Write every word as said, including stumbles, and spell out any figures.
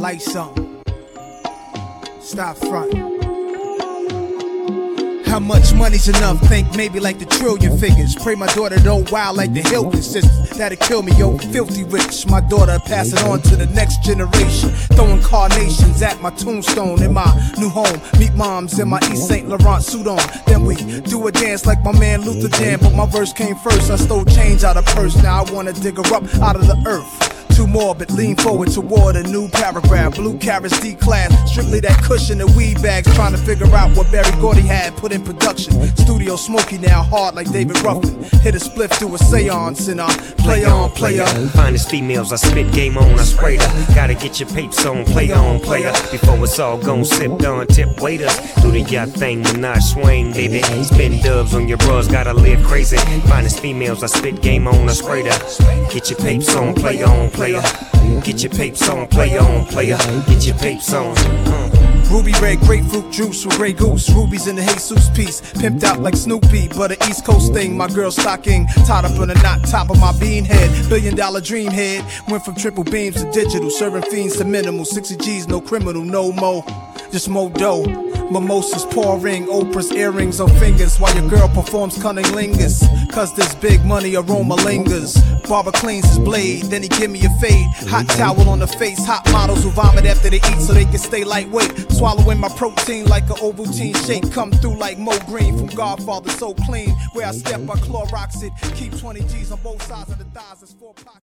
Light something. Stop frontin'. How much money's enough? Think maybe like the trillion figures. Pray my daughter don't wild like the Hilton sisters. That'll kill me, yo, filthy rich. My daughter pass it on to the next generation. Throwing carnations at my tombstone in my new home. Meet moms in my East Saint Laurent suit on. Then we do a dance like my man Luther Jam. But my verse came first, I stole change out of purse. Now I wanna dig her up out of the earth. Too morbid, lean forward toward a new paragraph. Blue carrots D-class, strictly that cushion and weed bags. Trying to figure out what Barry Gordy had put in production. Studio smoky now, hard like David Ruffin. Hit a spliff through a seance and I play on, play on. Finest females, I spit game on, I spray her. Gotta get your papes on, play on, player. Before it's all gone, sip done, tip waiters. Do the yacht thing, Minaj swing, baby. Spin dubs on your bras, gotta live crazy. Finest females, I spit game on, I spray her. Get your papes on, play on, player. Get your papes on, play on, player. Get your papes on. Uh. Ruby red grapefruit juice with Grey Goose. Rubies in the Jesus piece, pimped out like Snoopy, but an East Coast thing. My girl stocking, tied up in a knot, top of my bean head. Billion dollar dream head, went from triple beams to digital, serving fiends to minimal. Sixty G's, no criminal, no mo, just mo dough. Mimosas pouring, Oprah's earrings on fingers while your girl performs cunning lingers. Cause this big money aroma lingers. Barber cleans his blade, then he give me a fade. Hot towel on the face, hot models who vomit after they eat so they can stay lightweight. Swallowing my protein like an Ovaltine shake. Come through like Mo Green from Godfather, so clean. Where I step, I Clorox it. Keep twenty G's on both sides of the thighs, it's four pockets.